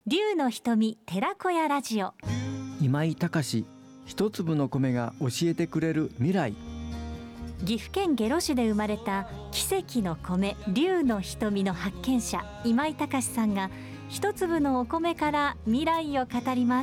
龍の瞳寺子屋ラジオ。 今井隆、一粒の米が教えてくれる未来。 岐阜県下呂市で生まれた奇跡の米龍の瞳の発見者今井隆さんが一粒のお米から未来を語ります。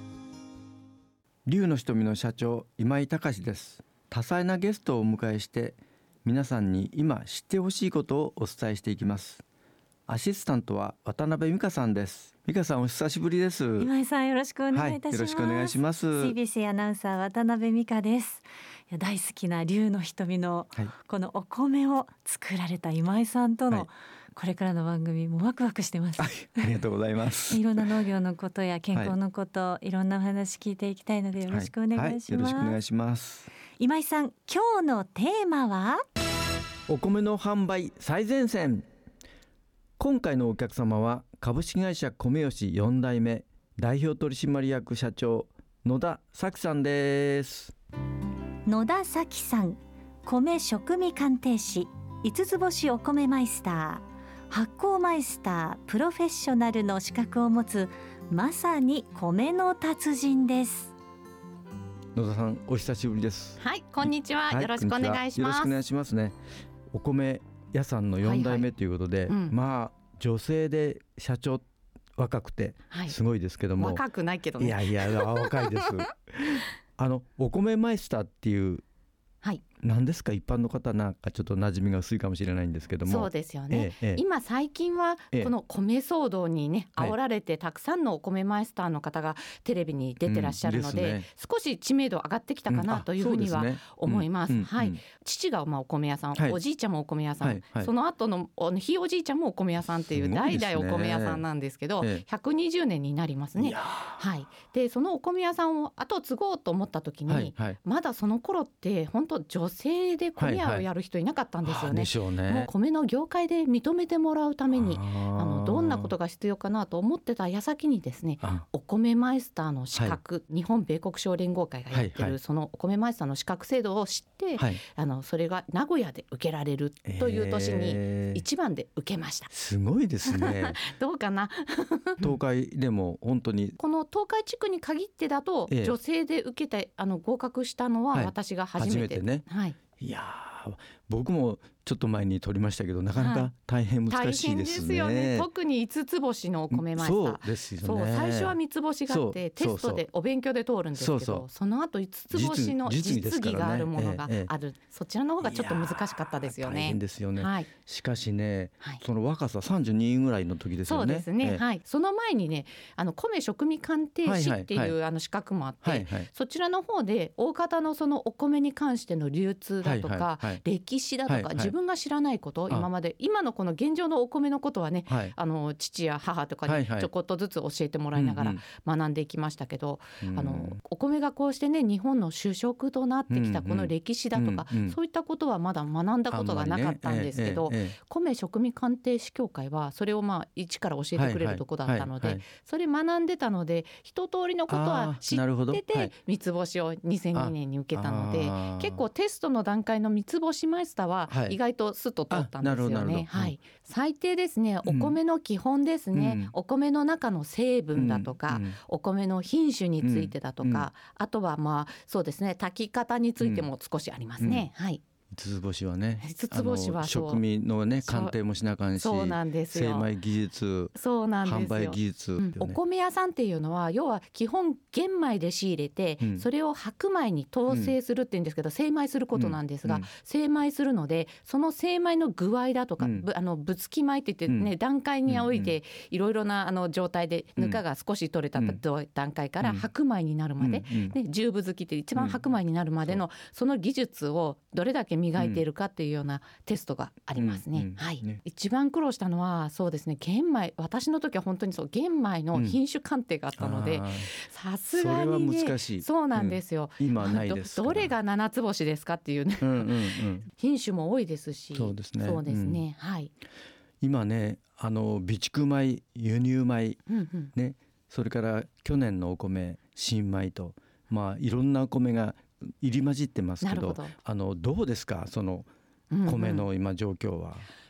龍の瞳の社長今井隆です。多彩なゲストをお迎えして皆さんに今知ってほしいことをお伝えしていきます。アシスタントは渡辺美香さんです。美香さん、お久しぶりです。 今井さん、よろしくお願いいたします。 よろしくお願いします。 CBC アナウンサー渡辺美香です。いや、大好きな龍の瞳のこのお米を作られた今井さんとのこれからの番組もワクワクしてます。 ありがとうございます。 いろんな農業のことや健康のこと、いろんなお話聞いていきたいのでよろしくお願いします。 よろしくお願いします。 今井さん、今日のテーマはお米の販売最前線。今回のお客様は株式会社米吉4代目代表取締役社長野田咲さんです。 野田咲さん、米食味鑑定士、五つ星お米マイスター、発酵マイスタープロフェッショナルの資格を持つまさに米の達人です。 野田さん、お久しぶりです。 はい、こんにちは、よろしくお願いします。 よろしくお願いしますね。お米屋さんの4代目ということで、まあ女性で社長、若くてすごいですけども、 若くないけどね。 いやいや若いですお米マイスターっていう、何ですか？一般の方なんかちょっと馴染みが薄いかもしれないんですけども。 そうですよね、今最近はこの米騒動にね、煽られてたくさんのお米マイスターの方がテレビに出てらっしゃるので、少し知名度上がってきたかなというふうには思います。父がお米屋さん、おじいちゃんもお米屋さん、その後のひいおじいちゃんもお米屋さんっていう代々お米屋さんなんですけど、120年になりますね。でそのお米屋さんを後継ごうと思った時に、まだその頃って本当女性で米屋をやる人いなかったんですよね。もう米の業界で認めてもらうためにどんなことが必要かなと思ってた矢先にですね、お米マイスターの資格、日本米穀商連合会がやってるそのお米マイスターの資格制度を知って、それが名古屋で受けられるという年に一番で受けました。 すごいですねどうかな東海でも本当にこの東海地区に限ってだと、女性で受けて合格したのは私が初めてね。 いや僕もちょっと前に取りましたけど、なかなか大変難しいですね。 大変ですよね。特に五つ星のお米マイスター、 そうですよね。 最初は三つ星があってテストでお勉強で通るんですけど、その後五つ星の実技があるものがある、そちらの方がちょっと難しかったですよね。 大変ですよね。しかしね、その若さ32ぐらいの時ですよね。 そうですね、その前にね、米食味鑑定士っていう資格もあって、そちらの方で大方のそのお米に関しての流通だとか、歴史だとか、自分が知らないこと、今のこの現状のお米のことはね、父や母とかにちょこっとずつ教えてもらいながら学んでいきましたけど、お米がこうしてね、日本の主食となってきたこの歴史だとか、そういったことはまだ学んだことがなかったんですけど、米食味鑑定士協会はそれを一から教えてくれるとこだったので、それ学んでたので一通りのことは知ってて、三つ星を2002年に受けたので、結構テストの段階の三つ星マイスターは意外とスッと通ったんですよね。最低ですね、お米の基本ですね、お米の中の成分だとか、お米の品種についてだとか、あとはそうですね、炊き方についても少しありますね。 五つ星はね、 五つ星は食味のね、鑑定もしなあかんし、 そうなんですよ。 精米技術、販売技術、 お米屋さんっていうのは要は基本玄米で仕入れて、それを白米に統制するっていうんですけど、精米することなんですが、精米するのでその精米の具合だとか、ぶつき米って言ってね、段階においていろいろな状態でぬかが少し取れた段階から白米になるまで、十分づきって一番白米になるまでのその技術をどれだけ磨いているかっていうようなテストがありますね。一番苦労したのはそうですね、玄米、私の時は本当に玄米の品種鑑定があったので、さすがにね、そうなんですよ。 今はないですから、 どれが七つ星ですかっていうね、品種も多いですし。そうですね、 今ね、備蓄米、輸入米、それから去年のお米、新米と、いろんなお米が入り混じってますけど、どうですか、その米の今状況は。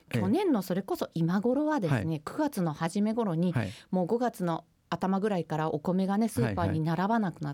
去年のそれこそ今頃はですね、9月の初め頃に、もう5月の頭ぐらいからお米がねスーパーに並ばなくなって、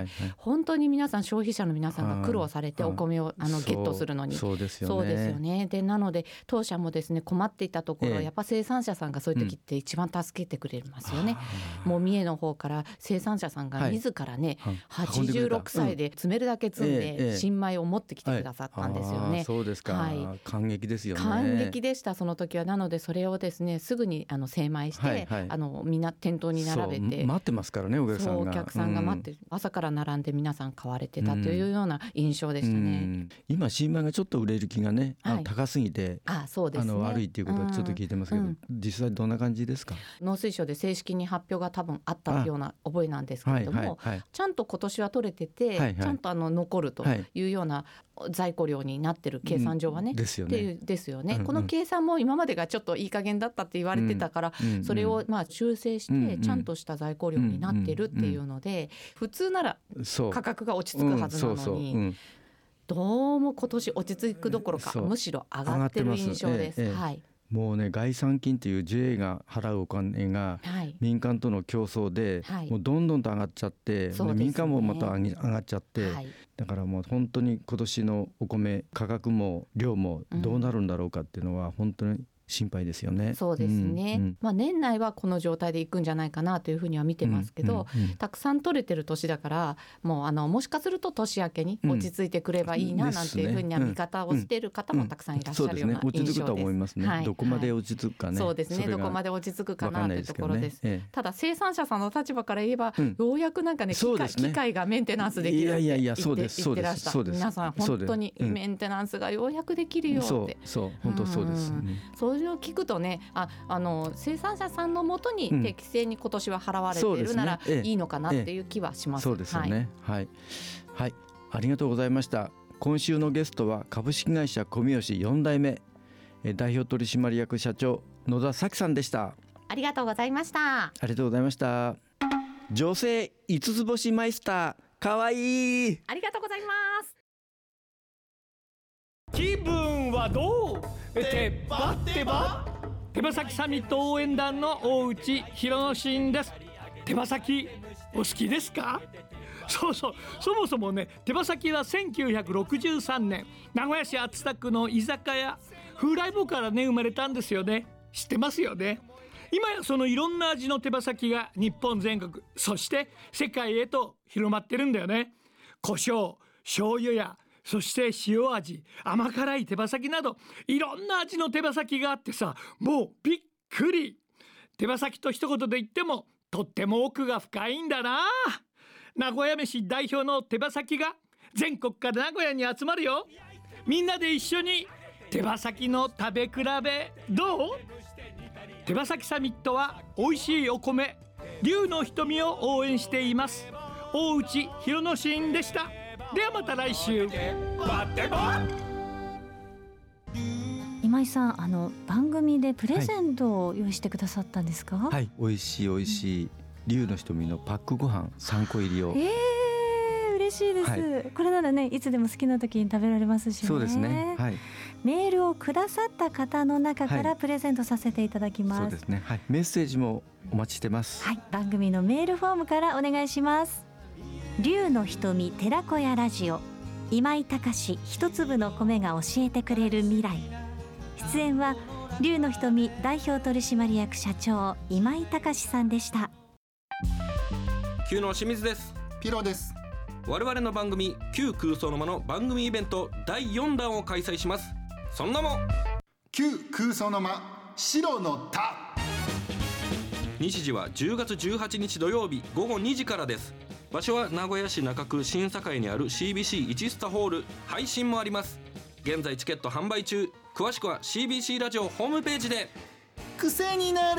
本当に皆さん消費者の皆さんが苦労されてお米をゲットするのに。 そうですよね。でなので当社もですね困っていたところ、やっぱ生産者さんがそういう時って一番助けてくれますよね。もう三重の方から生産者さんが自らね、86歳で詰めるだけ積んで新米を持ってきてくださったんですよね。 そうですか、感激ですよね。 感激でしたその時は。なのでそれをですねすぐに精米して、みんな店頭に並べて待ってますからね、お客さんが。 お客さんが待って、朝から並んで皆さん買われてたというような印象でしたね。 今新米がちょっと売れる気がね、高すぎてそうですね、 悪いっていうことはちょっと聞いてますけど、実際どんな感じですか？ 農水省で正式に発表が多分あったような覚えなんですけれども、ちゃんと今年は取れてて、ちゃんと残るというような在庫量になってる計算上はね、ですよね。この計算も今までがちょっといい加減だったって言われてたから、それを修正してちゃんとした在庫量になってるっていうので、普通なら価格が落ち着くはずなのに、どうも今年落ち着くどころかむしろ上がってる印象です。 もうね、概算金という JA が払うお金が民間との競争でもうどんどんと上がっちゃって、民間もまた上がっちゃって、だからもう本当に今年のお米価格も量もどうなるんだろうかっていうのは本当に心配ですよね。 そうですね、年内はこの状態でいくんじゃないかなというふうには見てますけど、たくさん取れてる年だからもうもしかすると年明けに落ち着いてくればいいななんていうふうには見方をしている方もたくさんいらっしゃるような印象です。 落ち着くと思いますね。どこまで落ち着くかね。 そうですね、どこまで落ち着くかなというところです。ただ生産者さんの立場から言えば、ようやくなんかね、機械がメンテナンスできるって言ってらした。皆さん本当にメンテナンスがようやくできるよって。 本当そうです。 それを聞くとね、生産者さんのもとに適正に今年は払われているならいいのかなっていう気はします。 そうですよね。はい、ありがとうございました。今週のゲストは株式会社米吉4代目代表取締役社長野田咲さんでした。 ありがとうございました。 ありがとうございました。女性5つ星マイスター、かわいい。 ありがとうございます。 気分はどう？てばってば。手羽先サミット応援団の大内博之です。手羽先お好きですか？そもそもね、手羽先は1963年名古屋市熱田区の居酒屋風来坊からね生まれたんですよね。知ってますよね。今やそのいろんな味の手羽先が日本全国、そして世界へと広まってるんだよね。胡椒、醤油やそして塩味、甘辛い手羽先などいろんな味の手羽先があってさ、もうびっくり。手羽先と一言で言ってもとっても奥が深いんだな。名古屋飯代表の手羽先が全国から名古屋に集まるよ。みんなで一緒に手羽先の食べ比べどう？手羽先サミットは美味しいお米、龍の瞳を応援しています。大内博之でした。ではまた来週。 今井さん、番組でプレゼントを用意してくださったんですか？ はい、美味しい龍の瞳のパックご飯3個入りを。 嬉しいです、これならね、いつでも好きな時に食べられますしね。 そうですね、 メールをくださった方の中からプレゼントさせていただきます。 そうですね、メッセージもお待ちしてます。 番組のメールフォームからお願いします。龍の瞳寺子屋ラジオ、今井隆一粒の米が教えてくれる未来。出演は龍の瞳代表取締役社長今井隆さんでした。 旧の清水です。 ピロです。 我々の番組旧空想の間の番組イベント第4弾を開催します。その名も旧空想の間白の田。 日時は10月18日土曜日午後2時からです。場所は名古屋市中区新栄にある CBC1 スタホール。配信もあります。現在チケット販売中。詳しくは CBC ラジオホームページで。 癖になる。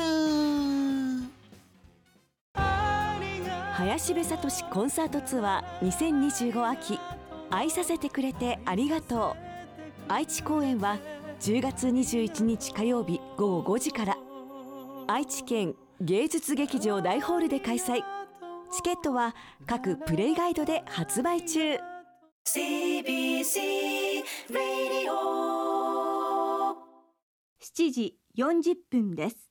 林部聡コンサートツアー2025秋、愛させてくれてありがとう。愛知公演は10月21日火曜日午後5時から、愛知県芸術劇場大ホールで開催。チケットは各プレイガイドで発売中。 CBC ラジオ 7時40分です。